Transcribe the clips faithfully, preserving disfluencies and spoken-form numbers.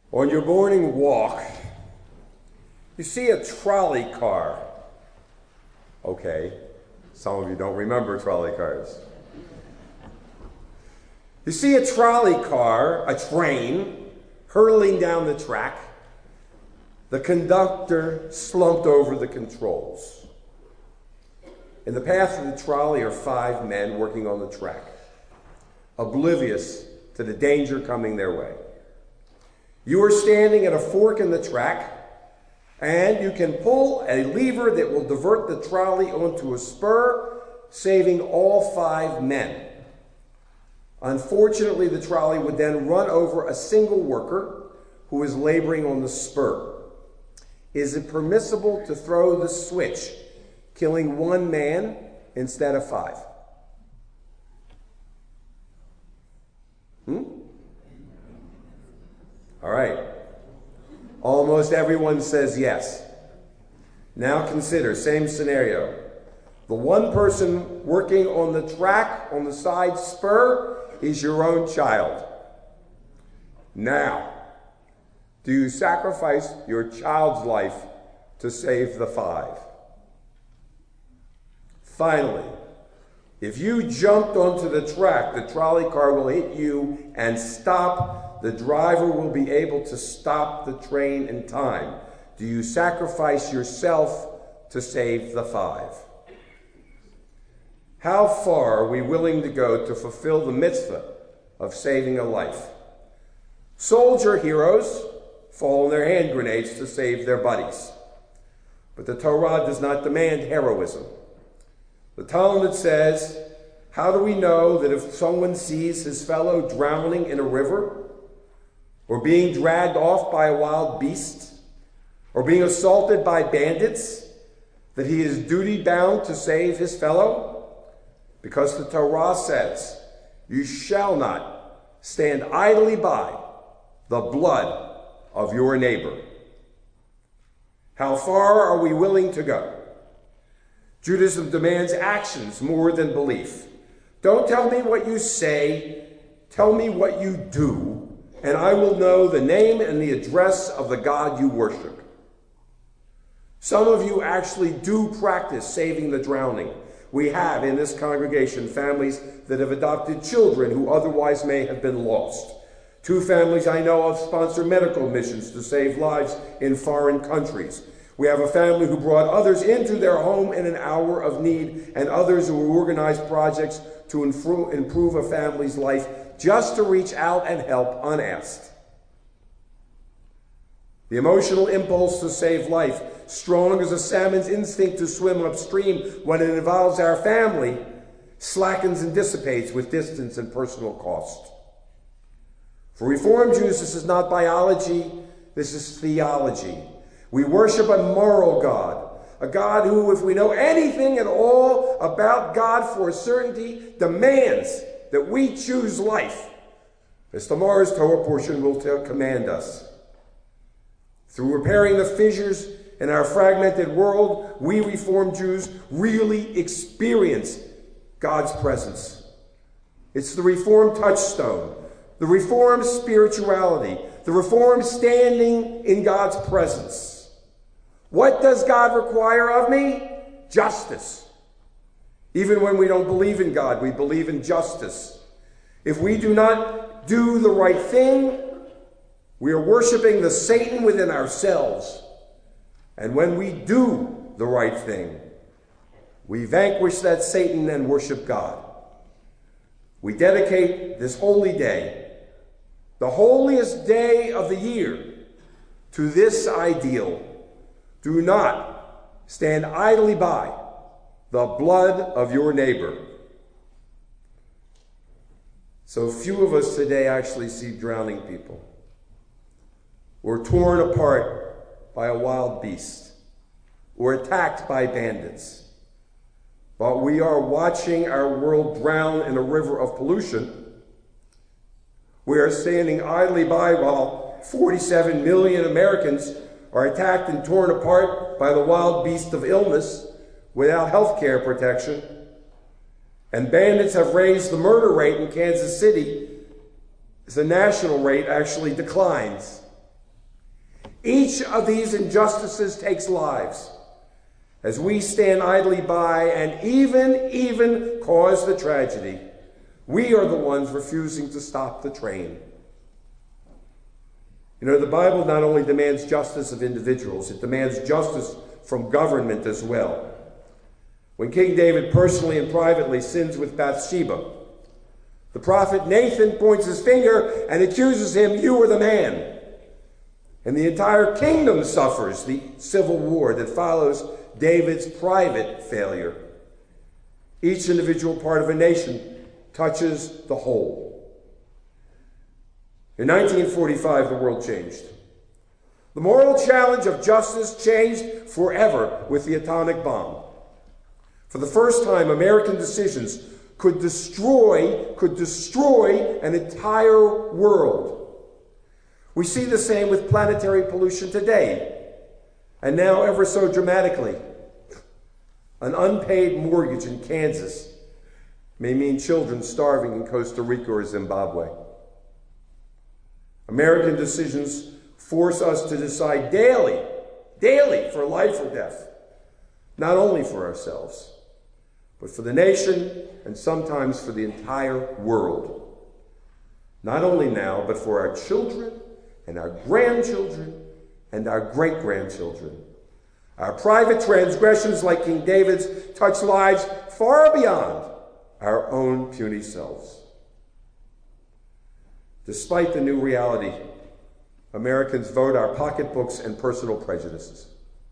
On your morning walk, you see a trolley car. Okay, some of you don't remember trolley cars. You see a trolley car, a train, hurtling down the track. The conductor slumped over the controls. In the path of the trolley are five men working on the track, oblivious to the danger coming their way. You are standing at a fork in the track, and you can pull a lever that will divert the trolley onto a spur, saving all five men. Unfortunately, the trolley would then run over a single worker who is laboring on the spur. Is it permissible to throw the switch, killing one man instead of five? Hmm? All right. Almost everyone says yes. Now consider, same scenario. The one person working on the track on the side spur is your own child. Now, do you sacrifice your child's life to save the five? Finally, if you jumped onto the track, the trolley car will hit you and stop. The driver will be able to stop the train in time. Do you sacrifice yourself to save the five? How far are we willing to go to fulfill the mitzvah of saving a life? Soldier heroes fall on their hand grenades to save their buddies. But the Torah does not demand heroism. The Talmud says, how do we know that if someone sees his fellow drowning in a river, or being dragged off by a wild beast, or being assaulted by bandits, that he is duty-bound to save his fellow? Because the Torah says, you shall not stand idly by the blood of your neighbor. How far are we willing to go? Judaism demands actions more than belief. Don't tell me what you say, tell me what you do, and I will know the name and the address of the God you worship. Some of you actually do practice saving the drowning. We have in this congregation families that have adopted children who otherwise may have been lost. Two families I know of sponsor medical missions to save lives in foreign countries. We have a family who brought others into their home in an hour of need, and others who organize projects to improve a family's life just to reach out and help unasked. The emotional impulse to save life, strong as a salmon's instinct to swim upstream when it involves our family, slackens and dissipates with distance and personal cost. For Reformed Jews, this is not biology, this is theology. We worship a moral God, a God who, if we know anything at all about God for certainty, demands that we choose life, as tomorrow's Torah portion will tell, command us. Through repairing the fissures in our fragmented world, we Reformed Jews really experience God's presence. It's the Reformed touchstone, the Reformed spirituality, the Reformed standing in God's presence. What does God require of me? Justice. Even when we don't believe in God, we believe in justice. If we do not do the right thing, we are worshiping the Satan within ourselves. And when we do the right thing, we vanquish that Satan and worship God. We dedicate this holy day, the holiest day of the year, to this ideal. Do not stand idly by the blood of your neighbor. So few of us today actually see drowning people. We're torn apart by a wild beast. We're attacked by bandits. But we are watching our world drown in a river of pollution. We are standing idly by while forty-seven million Americans are attacked and torn apart by the wild beast of illness without health care protection. And bandits have raised the murder rate in Kansas City as the national rate actually declines Each of these injustices takes lives. As we stand idly by and even, even cause the tragedy, we are the ones refusing to stop the train. You know, the Bible not only demands justice of individuals, it demands justice from government as well. When King David personally and privately sins with Bathsheba, the prophet Nathan points his finger and accuses him, "You are the man." And the entire kingdom suffers the civil war that follows David's private failure. Each individual part of a nation touches the whole. In nineteen forty-five, the world changed. The moral challenge of justice changed forever with the atomic bomb. For the first time, American decisions could destroy, could destroy an entire world. We see the same with planetary pollution today, and now ever so dramatically. An unpaid mortgage in Kansas may mean children starving in Costa Rica or Zimbabwe. American decisions force us to decide daily, daily for life or death, not only for ourselves, but for the nation and sometimes for the entire world. Not only now, but for our children and our grandchildren and our great-grandchildren. Our private transgressions, like King David's, touch lives far beyond our own puny selves. Despite the new reality, Americans vote our pocketbooks and personal prejudices.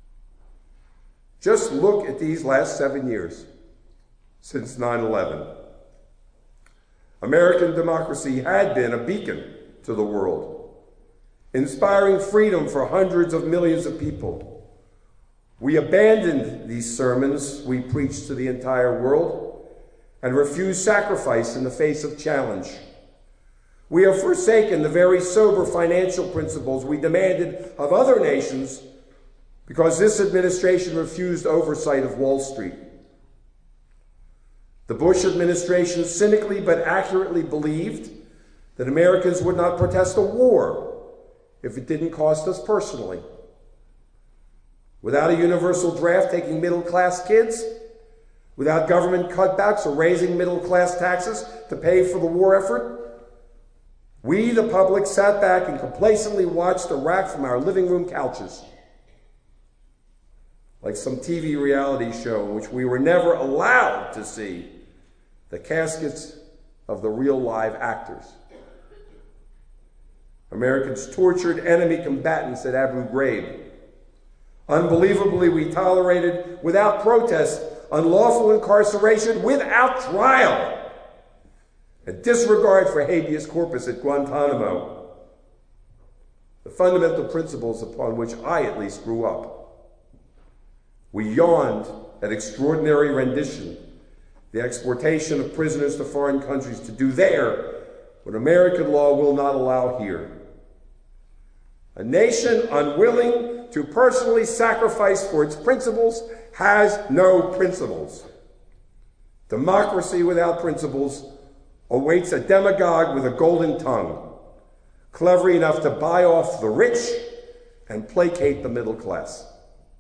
Just look at these last seven years since nine eleven. American democracy had been a beacon to the world, inspiring freedom for hundreds of millions of people. We abandoned these sermons we preached to the entire world and refused sacrifice in the face of challenge. We have forsaken the very sober financial principles we demanded of other nations because this administration refused oversight of Wall Street. The Bush administration cynically but accurately believed that Americans would not protest a war if it didn't cost us personally. Without a universal draft taking middle-class kids, without government cutbacks or raising middle-class taxes to pay for the war effort, we, the public, sat back and complacently watched Iraq from our living room couches, like some T V reality show in which we were never allowed to see the caskets of the real live actors. Americans tortured enemy combatants at Abu Ghraib. Unbelievably, we tolerated, without protest, unlawful incarceration without trial, a disregard for habeas corpus at Guantanamo, the fundamental principles upon which I at least grew up. We yawned at extraordinary rendition, the exportation of prisoners to foreign countries to do there what American law will not allow here. A nation unwilling to personally sacrifice for its principles has no principles. Democracy without principles awaits a demagogue with a golden tongue, clever enough to buy off the rich and placate the middle class.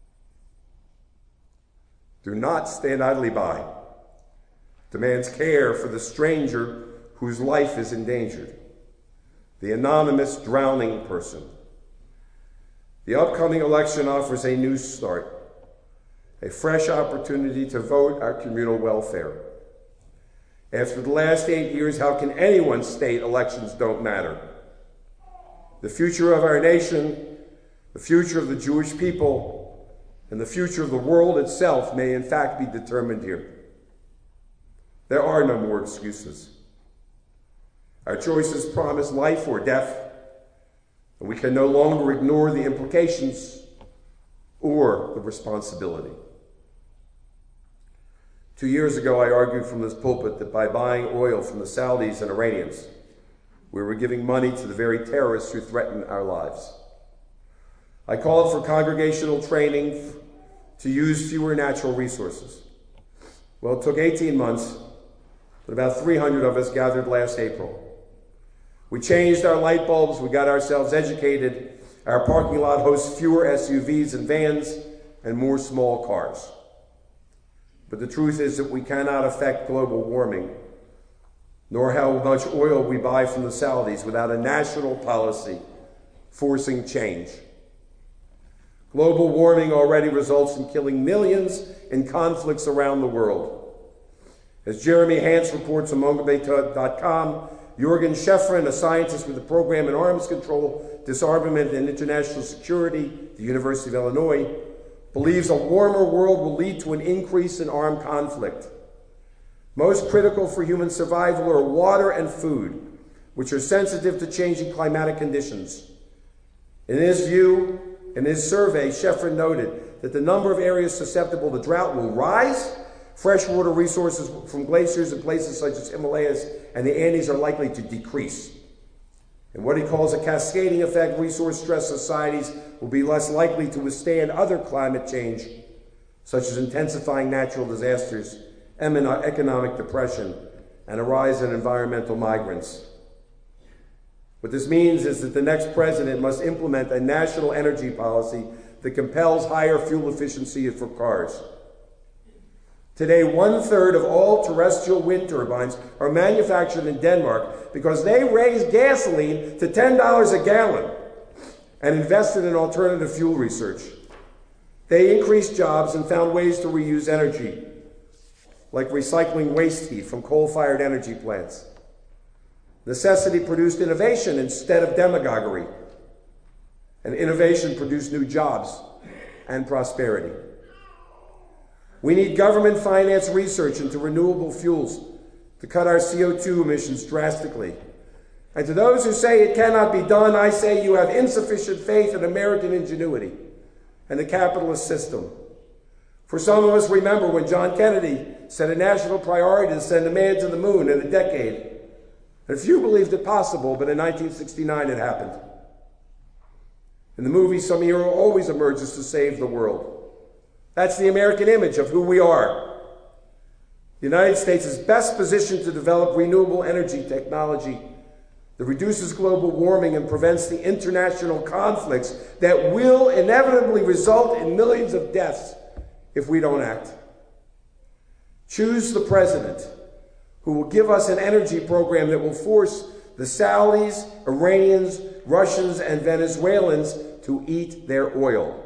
Do not stand idly by. Demands care for the stranger whose life is endangered, the anonymous drowning person. The upcoming election offers a new start, a fresh opportunity to vote our communal welfare. After the last eight years, how can anyone state elections don't matter? The future of our nation, the future of the Jewish people, and the future of the world itself may in fact be determined here. There are no more excuses. Our choices promise life or death, and we can no longer ignore the implications or the responsibility. Two years ago, I argued from this pulpit that by buying oil from the Saudis and Iranians, we were giving money to the very terrorists who threaten our lives. I called for congregational training to use fewer natural resources. Well, it took eighteen months, but about three hundred of us gathered last April. We changed our light bulbs, we got ourselves educated, Our parking lot hosts fewer S U Vs and vans and more small cars. But the truth is that we cannot affect global warming, nor how much oil we buy from the Saudis, without a national policy forcing change. Global warming already results in killing millions in conflicts around the world. As Jeremy Hance reports on Mongabay dot com, Jürgen Schäffrin, a scientist with the program in arms control, disarmament, and international security at the University of Illinois, believes a warmer world will lead to an increase in armed conflict. Most critical for human survival are water and food, which are sensitive to changing climatic conditions. In his view, in his survey, Schäffrin noted that the number of areas susceptible to drought will rise. Freshwater resources from glaciers in places such as Himalayas and the Andes are likely to decrease. And what he calls a cascading effect, resource-stressed societies will be less likely to withstand other climate change, such as intensifying natural disasters, economic depression, and a rise in environmental migrants. What this means is that the next president must implement a national energy policy that compels higher fuel efficiency for cars. Today, one-third of all terrestrial wind turbines are manufactured in Denmark because they raised gasoline to ten dollars a gallon and invested in alternative fuel research. They increased jobs and found ways to reuse energy, like recycling waste heat from coal-fired energy plants. Necessity produced innovation instead of demagoguery, and innovation produced new jobs and prosperity. We need government-financed research into renewable fuels to cut our C O two emissions drastically. And to those who say it cannot be done, I say you have insufficient faith in American ingenuity and the capitalist system. For some of us, remember when John Kennedy set a national priority to send a man to the moon in a decade. And few believed it possible, but in nineteen sixty-nine it happened. In the movie, some hero always emerges to save the world. That's the American image of who we are. The United States is best positioned to develop renewable energy technology that reduces global warming and prevents the international conflicts that will inevitably result in millions of deaths if we don't act. Choose the president who will give us an energy program that will force the Saudis, Iranians, Russians, and Venezuelans to eat their oil.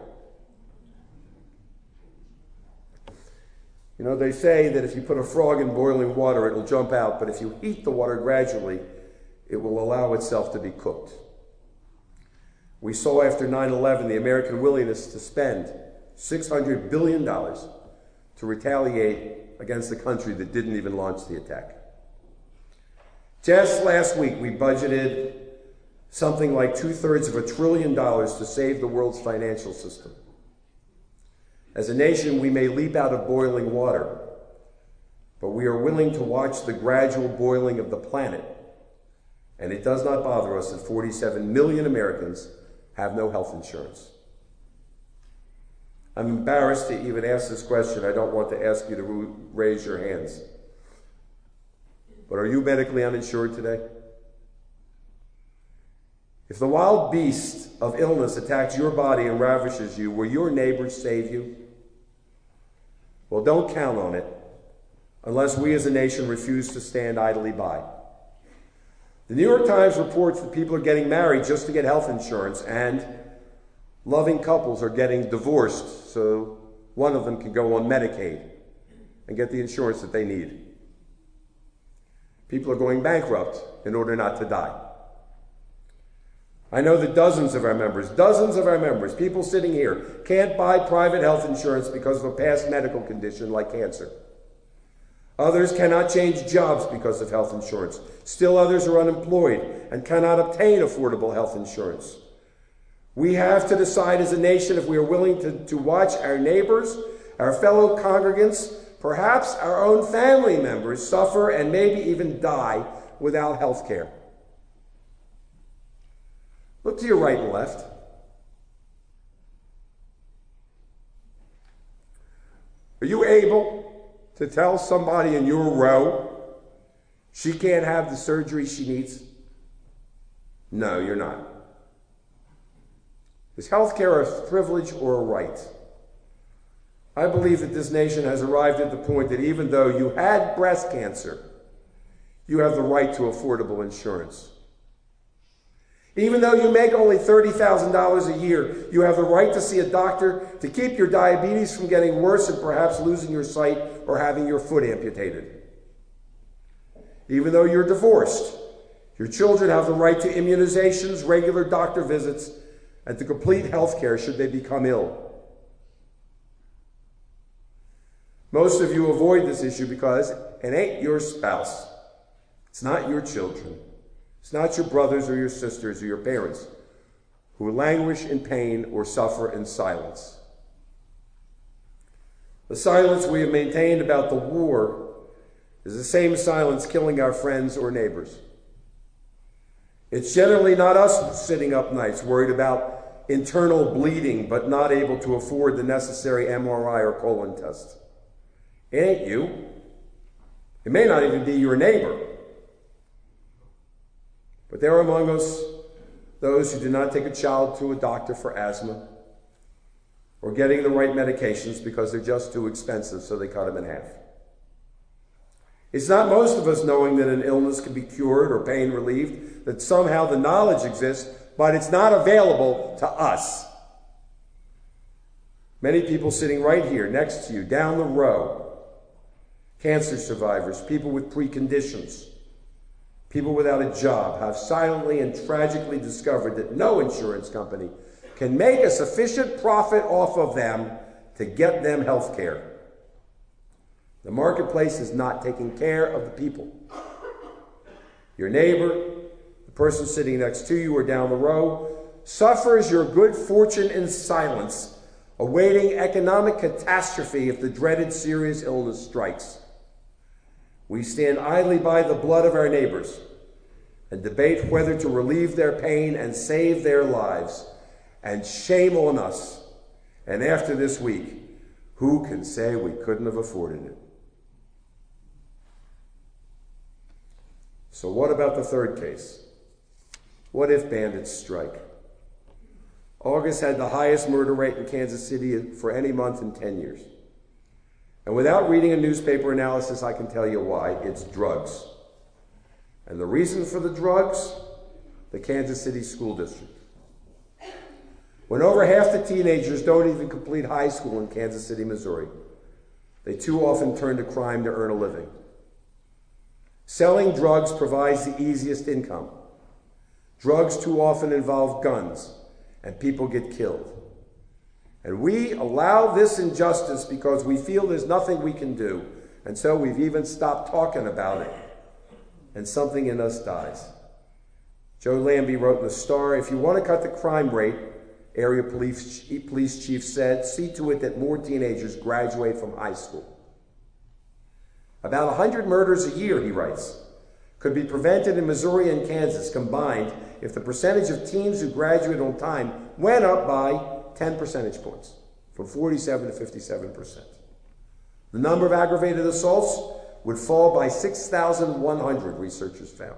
You know, they say that if you put a frog in boiling water, it will jump out, but if you heat the water gradually, it will allow itself to be cooked. We saw after nine eleven the American willingness to spend six hundred billion dollars to retaliate against the country that didn't even launch the attack. Just last week, we budgeted something like two-thirds of a trillion dollars to save the world's financial system. As a nation, we may leap out of boiling water, but we are willing to watch the gradual boiling of the planet. And it does not bother us that forty-seven million Americans have no health insurance. I'm embarrassed to even ask this question. I don't want to ask you to raise your hands. But are you medically uninsured today? If the wild beast of illness attacks your body and ravishes you, will your neighbors save you? Well, don't count on it unless we as a nation refuse to stand idly by. The New York Times reports that people are getting married just to get health insurance, and loving couples are getting divorced so one of them can go on Medicaid and get the insurance that they need. People are going bankrupt in order not to die. I know that dozens of our members, dozens of our members, people sitting here, can't buy private health insurance because of a past medical condition like cancer. Others cannot change jobs because of health insurance. Still others are unemployed and cannot obtain affordable health insurance. We have to decide as a nation if we are willing to, to watch our neighbors, our fellow congregants, perhaps our own family members suffer and maybe even die without health care. Look to your right and left. Are you able to tell somebody in your row she can't have the surgery she needs? No, you're not. Is health care a privilege or a right? I believe that this nation has arrived at the point that even though you had breast cancer, you have the right to affordable insurance. Even though you make only thirty thousand dollars a year, you have the right to see a doctor to keep your diabetes from getting worse and perhaps losing your sight or having your foot amputated. Even though you're divorced, your children have the right to immunizations, regular doctor visits, and to complete health care should they become ill. Most of you avoid this issue because it ain't your spouse. It's not your children. It's not your brothers or your sisters or your parents who languish in pain or suffer in silence. The silence we have maintained about the war is the same silence killing our friends or neighbors. It's generally not us sitting up nights worried about internal bleeding but not able to afford the necessary M R I or colon test. It ain't you. It may not even be your neighbor. But there are among us those who do not take a child to a doctor for asthma or getting the right medications because they're just too expensive, so they cut them in half. It's not most of us knowing that an illness can be cured or pain relieved, that somehow the knowledge exists, but it's not available to us. Many people sitting right here next to you, down the row, cancer survivors, people with preconditions, people without a job, have silently and tragically discovered that no insurance company can make a sufficient profit off of them to get them health care. The marketplace is not taking care of the people. Your neighbor, the person sitting next to you or down the row, suffers your good fortune in silence, awaiting economic catastrophe if the dreaded serious illness strikes. We stand idly by the blood of our neighbors and debate whether to relieve their pain and save their lives. And shame on us. And after this week, who can say we couldn't have afforded it? So what about the third case? What if bandits strike? August had the highest murder rate in Kansas City for any month in ten years. And without reading a newspaper analysis, I can tell you why. It's drugs. And the reason for the drugs? The Kansas City School District. When over half the teenagers don't even complete high school in Kansas City, Missouri, they too often turn to crime to earn a living. Selling drugs provides the easiest income. Drugs too often involve guns, and people get killed. And we allow this injustice because we feel there's nothing we can do. And so we've even stopped talking about it. And something in us dies. Joe Lambie wrote in the Star, if you want to cut the crime rate, area police, police chief said, see to it that more teenagers graduate from high school. About one hundred murders a year, he writes, could be prevented in Missouri and Kansas combined if the percentage of teens who graduate on time went up by ten percentage points, from forty-seven to fifty-seven percent. The number of aggravated assaults would fall by six thousand one hundred, researchers found.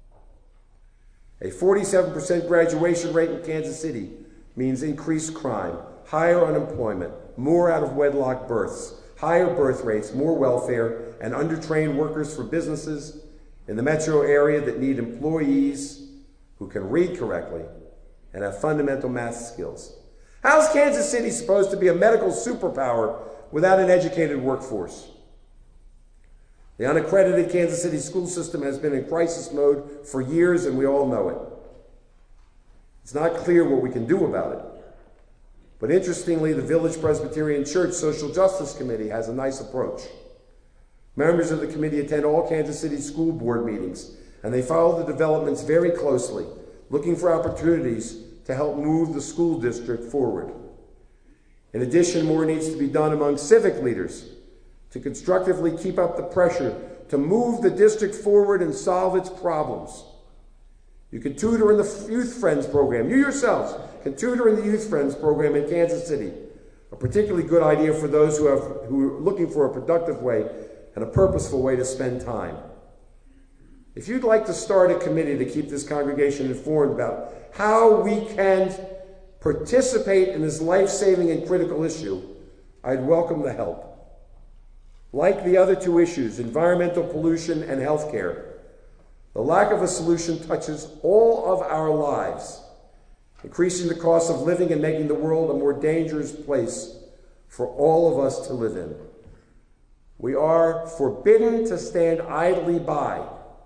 A forty-seven percent graduation rate in Kansas City means increased crime, higher unemployment, more out-of-wedlock births, higher birth rates, more welfare, and undertrained workers for businesses in the metro area that need employees who can read correctly and have fundamental math skills. How's Kansas City supposed to be a medical superpower without an educated workforce? The unaccredited Kansas City school system has been in crisis mode for years, and we all know it. It's not clear what we can do about it. But interestingly, the Village Presbyterian Church Social Justice Committee has a nice approach. Members of the committee attend all Kansas City school board meetings, and they follow the developments very closely, looking for opportunities to help move the school district forward. In addition, more needs to be done among civic leaders to constructively keep up the pressure to move the district forward and solve its problems. You can tutor in the Youth Friends program. You yourselves can tutor in the Youth Friends program in Kansas City, a particularly good idea for those who, have, who are looking for a productive way and a purposeful way to spend time. If you'd like to start a committee to keep this congregation informed about how we can participate in this life-saving and critical issue, I'd welcome the help. Like the other two issues, environmental pollution and health care, the lack of a solution touches all of our lives, increasing the cost of living and making the world a more dangerous place for all of us to live in. We are forbidden to stand idly by.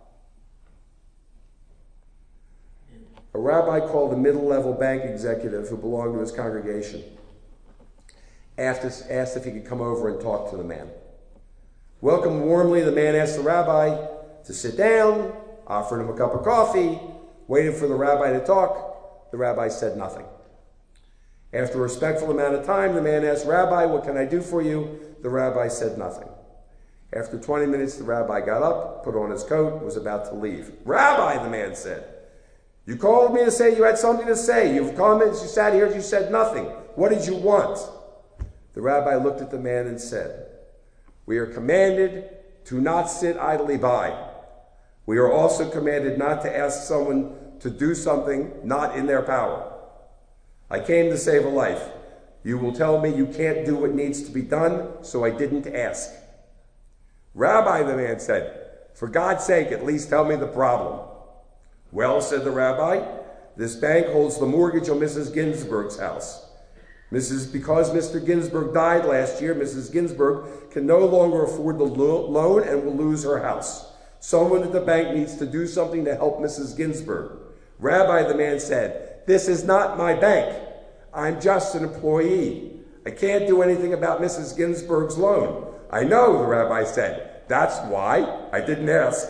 A rabbi called a middle-level bank executive who belonged to his congregation asked, us, asked if he could come over and talk to the man. Welcomed warmly, the man asked the rabbi to sit down, offered him a cup of coffee, waited for the rabbi to talk. The rabbi said nothing. After a respectful amount of time, the man asked, "Rabbi, what can I do for you?" The rabbi said nothing. After twenty minutes, the rabbi got up, put on his coat, was about to leave. "Rabbi," the man said, "you called me to say you had something to say. You've come and you sat here and you said nothing. What did you want?" The rabbi looked at the man and said, "We are commanded to not sit idly by. We are also commanded not to ask someone to do something not in their power. I came to save a life. You will tell me you can't do what needs to be done, so I didn't ask." "Rabbi," the man said, "for God's sake, at least tell me the problem." "Well," said the rabbi, "this bank holds the mortgage on Missus Ginsburg's house. Missus Because Mister Ginsburg died last year, Missus Ginsburg can no longer afford the lo- loan and will lose her house. Someone at the bank needs to do something to help Missus Ginsburg." "Rabbi," the man said, "this is not my bank. I'm just an employee. I can't do anything about Missus Ginsburg's loan." "I know," the rabbi said. "That's why I didn't ask."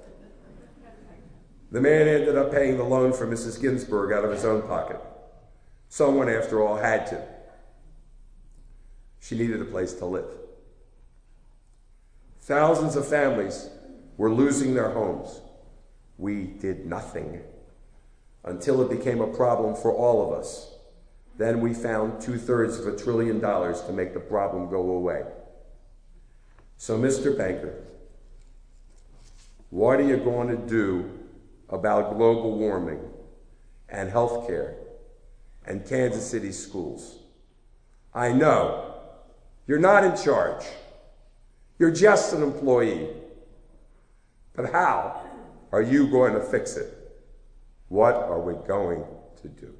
The man ended up paying the loan for Missus Ginsburg out of his own pocket. Someone, after all, had to. She needed a place to live. Thousands of families were losing their homes. We did nothing until it became a problem for all of us. Then we found two-thirds of a trillion dollars to make the problem go away. So, Mister Banker, what are you going to do about global warming and health care and Kansas City schools? I know you're not in charge. You're just an employee. But how are you going to fix it? What are we going to do?